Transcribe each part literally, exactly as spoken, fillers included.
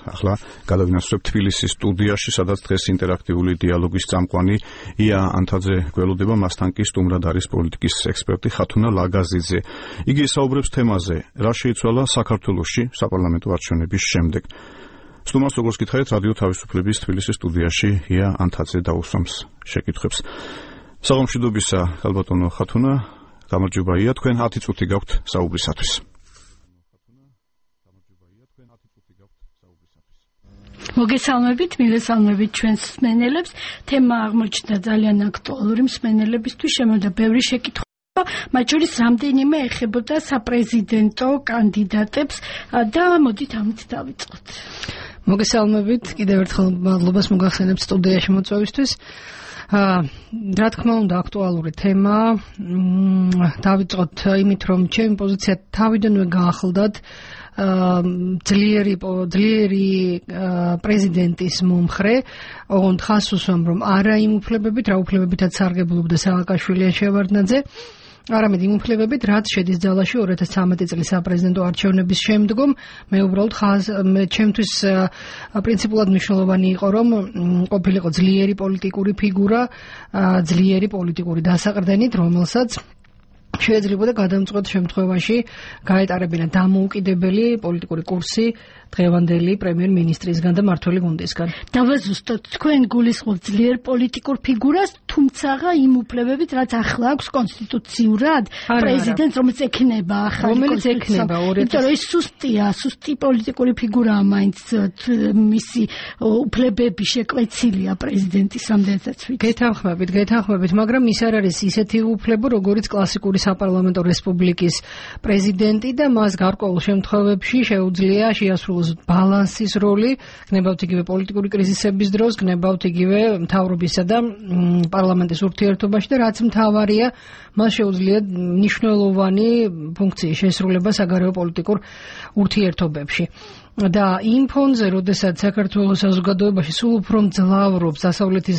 ახლა გადავინაცვლებთ თბილისის სტუდიაში, სადაც დღეს ინტერაქტიული დიალოგის წამყვანი ია ანთაძე გველოდება, მასთან კი სტუმრად არის პოლიტიკის ექსპერტი ხათუნა ლაგაზიძე. იგი საუბრებს თემაზე, რა შეიცვალა საქართველოში საპარლამენტო არჩევნების შემდეგ. სტუმარს როგორც გითხარით, რადიო თავისუფლების თბილისის სტუდიაში ია ანთაძე დაუსვამს შეკითხვებს. საღამოშიდობისა, ალბათონო ხათუნა, გამარჯობა ია, თქვენ ათი წუთი გაქვთ საუბრისათვის. მოგესალმებით, მივესალმებით ჩვენს მსმენელებს. თემა აღმოჩნდა ძალიან აქტუალური მსმენელებისთვის, შემოდა ბევრი შეკითხვა, მათ შორის რამდენიმე ეხებოდა საპრეზიდენტო კანდიდატებს და მოდით ამით დავიწყოთ. მოგესალმებით, კიდევ ერთხელ მადლობას მოგახსენებთ სტუდიაში მოწვევისთვის. რა თქმა უნდა, აქტუალური თემა. დავიწყოთ იმით, რომ ჩემი პოზიცია თავიდანვე გაახლდათ ძლიერი ძლიერი პრეზიდენტის მომხრე, ოღონდ ხას უსვამ, რომ არა იმ უფლებებით, რა უფლებებითაც სარგებლობდა სააკაშვილი ან შევარდნაძე, არამედ იმ უფლებებით, რაც შედის ძალაში ორი ათას ცხრამეტი წლის საპრეზიდენტო არჩევნების შემდგომ. მე უბრალოდ ხას ჩემთვის პრინციპულად მნიშვნელოვანი იყო, რომ ყოფილიყო ძლიერი პოლიტიკური ფიგურა, ძლიერი პოლიტიკური დასაყრდენით, რომელსაც შეიძლება გადამწყვეტ შემთხვევაში გაეტარებინა დამოუკიდებელი პოლიტიკური კურსი დღევანდელი პრემიერ-მინისტრისგან და მმართველი გუნდისგან. დავაზუსტოთ, თქვენ გულისხმობთ ძლიერ პოლიტიკურ ფიგურას, თუმცა იმ უფლებებით, რაც ახლა აქვს კონსტიტუციურად პრეზიდენტს, რომელიც ექნება ახალი რომელიც ექნება ორი ათას. იმიტომ რომ ის სუსტია, სუსტი პოლიტიკური ფიგურაა, მაინც მისი უფლებები შეკვეცილია პრეზიდენტის რამდენსაც ვიცი. გეთანხმებით, გეთანხმებით, მაგრამ ის არ არის ისეთი უფლება, როგორიც კლასიკური საპარლამენტო რესპუბლიკის პრეზიდენტი და მას გარკვეულ შემთხვევებში შეუძლია შეასრულოს ბალანსის როლი, გნებავთ იგივე პოლიტიკური კრიზისების დროს, გნებავთ იგივე მთავრობისა და პარლამენტის ურთიერთობაში და რაც მთავარია, მას შეუძლია მნიშვნელოვანი ფუნქციის შესრულება საგარეო პოლიტიკურ ურთიერთობებში. და იმ ფონზე, როდესაც საქართველოს საზოგადოებაში სულ უფრო მძლავრობს დასავლეთის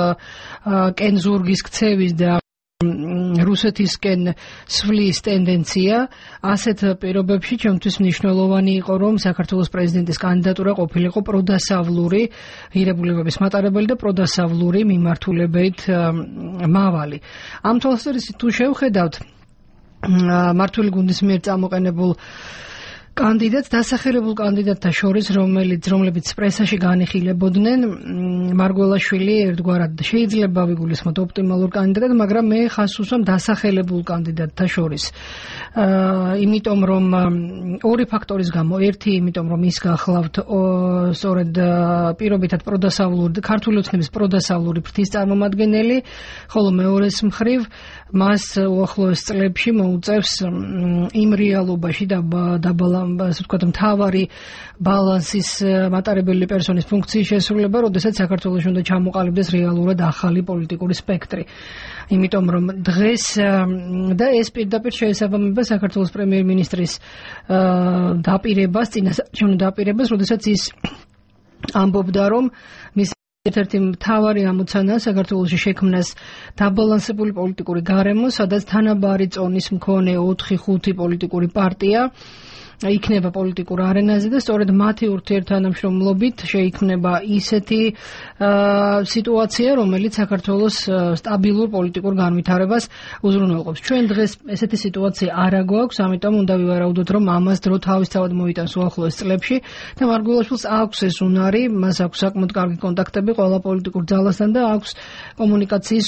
კენზურგის ქცევის და რუსეთისკენ სვლის ტენდენცია, ასეთ პირობებში ჩემთვის მნიშვნელოვანი იყო, რომ საქართველოს პრეზიდენტის კანდიდატურა ყოფილიყო პროდასავლური ღირებულებების მატარებელი და პროდასავლური მიმართულებით მავალი. ამ თვალსაზრისით თუ შევხედავთ მმართველი გუნდის მიერ წამოყენებულ კანდიდატს, დასახელებულ კანდიდატთა შორის, რომელიც რომლებიც პრესაში განიხილებოდნენ, მარგველაშვილი ერთგვარად შეიძლება ვიგულისხმოთ ოპტიმალურ კანდიდატად, მაგრამ მე ხას უსვამ დასახელებულ კანდიდატთა შორის. იმიტომ რომ ორი ფაქტორის გამო, ერთი იმიტომ რომ ის გახლავთ სწორედ პირობითად პროდასავლური, ქართული ოცნების პროდასავლური ფრთის წარმომადგენელი, ხოლო მეორეს მხრივ მას უახლოეს წლებში მოუწევს იმ რეალობაში დაბალა ასე ვთქვათ, მთავარი ბალანსის მატარებელი პერსონის ფუნქციის შესრულება, როდესაც საქართველოში უნდა ჩამოყალიბდეს რეალურად ახალი პოლიტიკური სპექტრი. იმიტომ რომ დღეს და ეს პირდაპირ შეესაბამება საქართველოს პრემიერ-მინისტრის დაპირებას, წინასაარჩევნო დაპირებას, როდესაც ის ამბობდა, რომ მის ერთ-ერთი მთავარი ამოცანა საქართველოში შექმნას დაბალანსებული პოლიტიკური გარემო, სადაც თანაბარი წონის მქონე ოთხი ხუთი პოლიტიკური პარტია იქნება პოლიტიკურ არენაზე და სწორედ მათი ურთიერთთანამშრომლობით შეიქმნება ისეთი სიტუაცია, რომელიც საქართველოს სტაბილურ პოლიტიკურ განვითარებას უზრუნველყოფს. ჩვენ დღეს ესეთი სიტუაცია არ აგვაქვს, ამიტომ უნდა ვივარაუდოთ, რომ ამას დრო თავისთავად მოიტანს უახლოეს წლებში და მარგველაშვილს აქვს ეს უნარი, მას აქვს საკმაოდ კარგი კონტაქტები ყველა პოლიტიკურ ძალასთან და აქვს კომუნიკაციის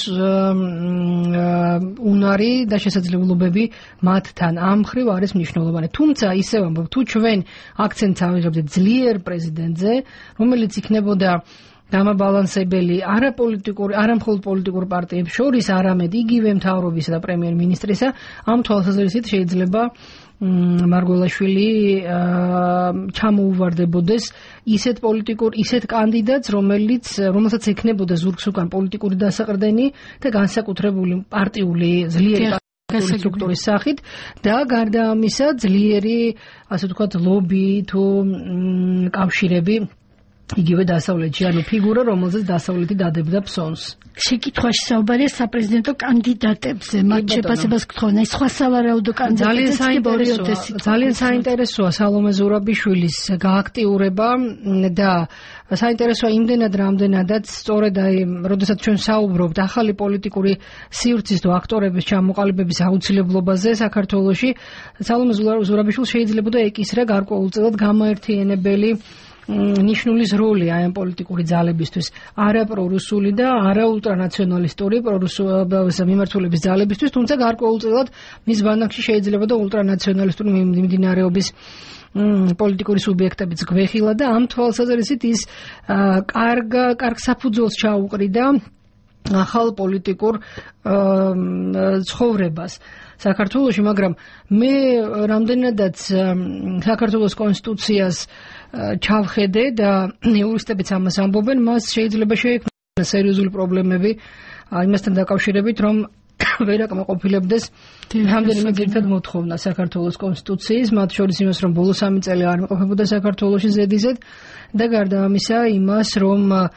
უნარი და შესაძლებლობები მათთან. ამ მხრივ არის მნიშვნელოვანი. თუმცა ისევ თუ ჩვენ აქცენტს ავიღებთ ძლიერ პრეზიდენტზე, რომელიც იქნებოდა დამაბალანსებელი არაპოლიტიკური, არამხოლოდ პოლიტიკურ პარტიებს შორის, არამედ იგივე მთავრობისა და პრემიერ-მინისტრისა, ამ თვალსაზრისით შეიძლება მარგველაშვილი ჩამოუვარდებოდეს ისეთ პოლიტიკურ, ისეთ კანდიდატს, რომელიც რომელსაც ექნებოდა ზურგს უკან პოლიტიკური დასაყრდენი და განსაკუთრებული პარტიული ძლიერი სტრუქტურის სახით და გარდა ამისა ძლიერი, ასე ვთქვათ, ლობი თუ კავშირები იგივე დასავლეთში, ანუ ფიგურა, რომელზეც დასავლეთი დადებდა ფსონს. Შეკითხვაში საუბარია საპრეზიდენტო კანდიდატებზე, მათ შეფასებას გთხოვნა, ეს სხვა სავარაუდო კანდიდატებს საინტერესოა. ძალიან საინტერესოა სალომე ზურაბიშვილის გააქტიურება და საინტერესოა იმდენად, რამდენადაც სწორედ აი, როდესაც ჩვენ საუბრობთ ახალი პოლიტიკური სივრცის თუ აქტორების ჩამოყალიბების აუცილებლობაზე საქართველოში, სალომე ზურაბიშვილს შეიძლება ეკისრა გარკვეულწილად გამოერთიანებელი ნიშნულის როლი აი ამ პოლიტიკური ძალებისთვის, არა პრორუსული და არა ულტრანაციონალისტური პრორუსული მიმართულების ძალებისთვის, თუმცა გარკვეულწილად მის ბანაკში შეიძლება და ულტრანაციონალისტური მიმდინარეობის პოლიტიკური სუბიექტებიც გვეხილა და ამ თვალსაზრისით ის კარგ კარგ საფუძველს ჩაუყრიდა ახალ პოლიტიკურ ცხოვრებას საქართველოში, მაგრამ მე რამდენადაც საქართველოს კონსტიტუციას ჩავხედე და იურისტებიც ამას ამბობენ, მას შეიძლება შეექმნა სერიოზული პრობლემები იმასთან დაკავშირებით, რომ ვერ აკმაყოფილებდეს რამდენიმე ძირითად მოთხოვნა საქართველოს კონსტიტუციის, მათ შორის იმას, რომ ბოლო სამი წელი არ იმყოფებოდა საქართველოში ზედიზედ და გარდა ამისა იმას, რომ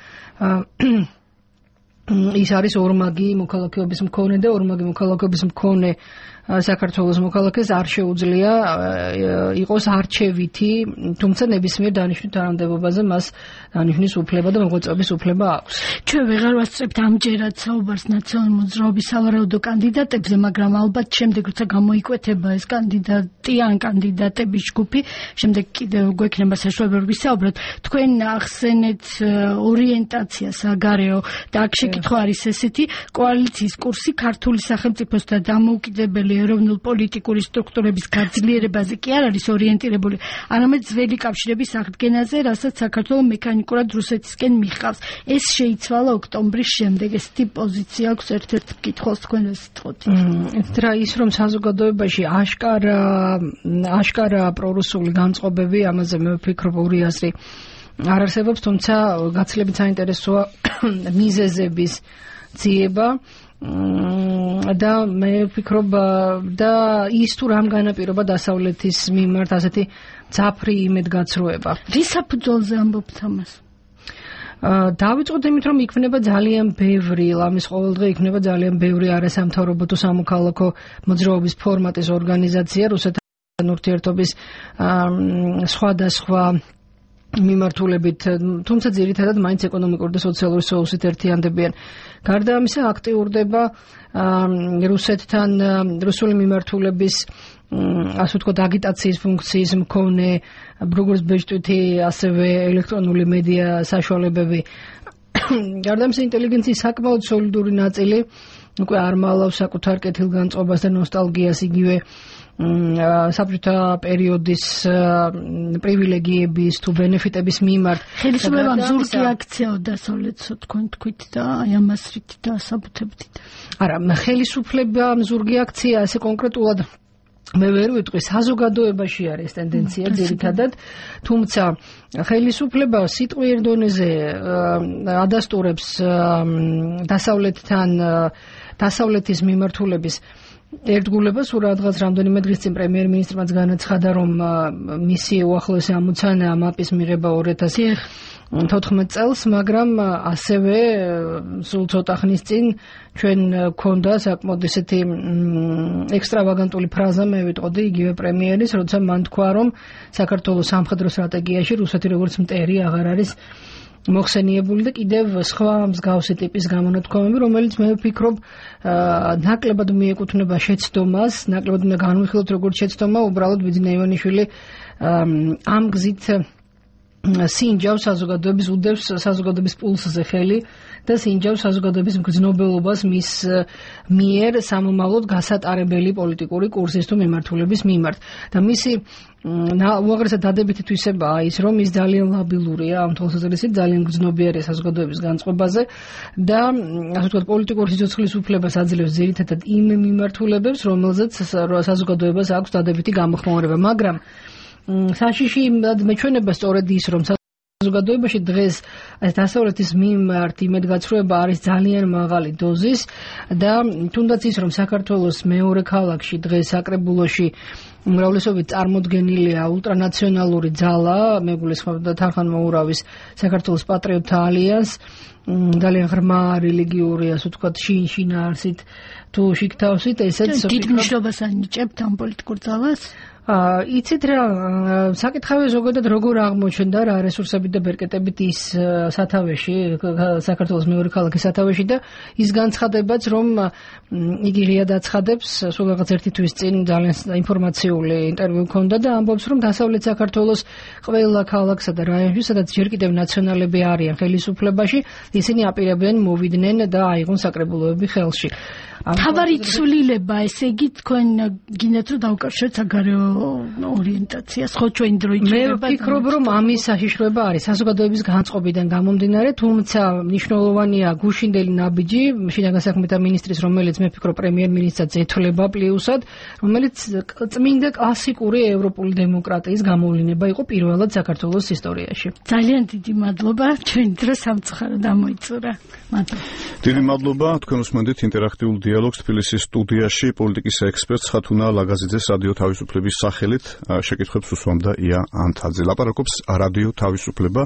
ის არის ორმაგი მოქალაქეობის მქონე და ორმაგი მოქალაქეობის მქონე საქართველოს მოქალაქეს არ შეუძლია იყოს არჩევითი, თუმცა ნებისმიერ დანიშნულ თანამდებობაზე მას დანიშნის უფლება და მოღვაწეობის უფლება აქვს. ჩვენ ვეღარ ვასწრებთ ამჯერად საუბარს ნაციონალური მოძრაობის სავარაუდო კანდიდატებზე, მაგრამ ალბათ შემდეგ როცა გამოიკვეთება ეს კანდიდატი ან კანდიდატების ჯგუფი, შემდეგ კიდევ გვექნება საშუალება ვისაუბროთ. თქვენ ახსენეთ ორიენტაცია საგარეო და აქ შეკითხვა არის ესეთი, კოალიციის კურსი ქართული სახელმწიფოს და დამოუკიდებელი ეროვნულ პოლიტიკური სტრუქტურების გაძლიერებაზე კი არ არის ორიენტირებული, არამედ ძველი კავშირების აღდგენაზე, რასაც საქართველო მექანიკურად რუსეთისკენ მიჰყავს. ეს შეიცვალა ოქტომბრის შემდეგ. ესეთი პოზიცია აქვს ერთ-ერთ მკითხველს თქვენ ვესწროთ. რა ის რომ საზოგადოებაში აშკარა აშკარა პრორუსული განწყობები, ამაზე მე ვფიქრობ ორი აზრი არ არსებობს, თუმცა გაცილებით საინტერესოა მიზეზების ძიება და მე ვფიქრობ და ის თუ რამ განაპირობა დასავლეთის მიმართ ასეთი ძაფრი იმედგაცრუება. რის საფუძველზე ამბობთ ამას? დავიწყოთ იმით, რომ იქნება ძალიან ბევრი, ამის ყოველდღე იქნება ძალიან ბევრი არასამთავრობო თუ სამოქალაქო მოძრაობის ფორმატის ორგანიზაცია რუსეთთან ურთიერთობის სხვადასხვა მიმართულებით, თუმცა ძირითადად მაინც ეკონომიკური და სოციალური სოუსით ერთიანდებიან. გარდა ამისა აქტიურდება რუსეთთან რუსული მიმართულების ასე ვთქვათ აგიტაციის ფუნქციის მქონე როგორც ბეჭდვითი, ასევე ელექტრონული მედია საშუალებები. გარდა ამისა ინტელიგენციის საკმაოდ სოლიდური ნაწილი უკვე არ მალავს საკუთარ კეთილგანწყობას და ნოსტალგიას იგივე საბჭოთა პერიოდის პრივილეგიების თუ ბენეფიტების მიმართ. ხელისუფლებამ ზურგი აქციაო დასავლეთსო თქვენ თქვით და აი ამას რით დაასაბუთებდით? არა, ხელისუფლებამ ზურგი აქცია ასე კონკრეტულად მე ვერ ვიტყვი, საზოგადოებაში არის ტენდენცია ძირითადად, თუმცა ხელისუფლება სიტყვიერ დონეზე ადასტურებს დასავლეთთან დასავლეთის მიმართულების ერთგულებას. ურადღაც რამდენიმე დღის წინ პრემიერ-მინისტრმაც განაცხადა, რომ მისი უახლოესი ამოცანაა მაპის მიღება ორ ათას თოთხმეტ წელს, მაგრამ ასევე სულ ცოტა ხნის წინ ჩვენ გქონდა საკმაოდ ესეთი ექსტრავაგანტული ფრაზა, მე ვიტყოდი იგივე პრემიერის, როცა მან თქვა, რომ საქართველოს სამხედრო სტრატეგიაში რუსეთი როგორც მტერი აღარ არის მოხსენიებული და კიდევ სხვა მსგავსი ტიპის გამონათქვამები, რომელიც მე ვფიქრობ ნაკლებად მიეკუთვნება შეცდომას, ნაკლებად უნდა განვიხილოთ როგორც შეცდომა, უბრალოდ ბიძინა ივანიშვილი ამ გზით სინჯავს საზოგადოების უდევს საზოგადოების პულსზე ხელი და სინჯავს საზოგადოების მგრძნობელობას მის მიერ სამომავლოდ გასატარებელი პოლიტიკური კურსის თუ მიმართულების მიმართ. და მისი უაღრესად დადებითი თვისებაა ის, რომ ის ძალიან ლაბილურია ამ თვალსაზრისით, ძალიან გრძნობიარია საზოგადოების განწყობაზე და ასე ვთქვათ პოლიტიკური სიცოცხლის უფლებას აძლევს ძირითადად იმ მიმართულებებს, რომელზეც საზოგადოებას აქვს დადებითი გამოხმაურება, მაგრამ საშიში მეჩვენება სწორედ ის, რომ საზოგადოებაში დღეს დასავლეთის მიმართ იმედგაცრუება არის ძალიან მაღალი დოზის და თუნდაც ის, რომ საქართველოს მეორე ქალაქში დღეს საკრებულოში უმრავლესობით წარმოდგენილია ულტრანაციონალური ძალა, მეგულისხმობდა თანხმოვურავის საქართველოს პატრიოტთა ალიანს, ძალიან ღრმა რელიგიური, ასე ვთქვათ, შინშინაარსით თუ შიგთავსით, ესეც დიდ მნიშვნელობას ანიჭებთ ამ პოლიტიკურ ძალას? იცით რა, საკითხავე ზოგადად როგორ აღმოჩნდა რა რესურსებით და ბერკეტებით ის სათავეში, საქართველოს მეორე ქალაქის სათავეში და ის განცხადებაც, რომ იგი ღიად აცხადებს, სულ რაღაც ერთი თვის წინ ძალიან ინფორმაციული ინტერვიუ ჰქონდა და ამბობს, რომ დასავლეთ საქართველოს ყველა ქალაქსა და რაიონში, სადაც ჯერ კიდევ ნაციონალები არიან ხელისუფლებაში, ისინი აპირებენ მოვიდნენ და აიღონ საკრებულოები ხელში. თავარი ცვლილება, ესე იგი თქვენ გინდათ რომ დავკავშიროთ საგარეო ორიენტაციას, ხო ჩვენ დროიჭება. მე ვფიქრობ, რომ ამის საშიშროება არის საზოგადოების განწყობიდან გამომდინარე, თუმცა მნიშვნელოვანია გუშინდელი ნაბიჯი შინაგან საქმეთა მინისტრის, რომელიც მე ვფიქრობ პრემიერ-მინისტრსაც ეთვლება პლუსად, რომელიც წმინდა კლასიკური ევროპული დემოკრატიის გამოვლინება იყო პირველად საქართველოს ისტორიაში. ძალიან დიდი მადლობა, ჩვენი დრო სამწუხაროდ ამოიწურა. მადლობა. დიდი მადლობა, თქვენ უსმენთ ინტერაქტიულ დიალოგს თბილისის სტუდიაში პოლიტიკის ექსპერტს ხათუნა ლაგაზიძეს რადიო თავისუფლების სახელით შეკითხვებს უსვამდა ია ანთაძე. ლაპარაკობს რადიო თავისუფლება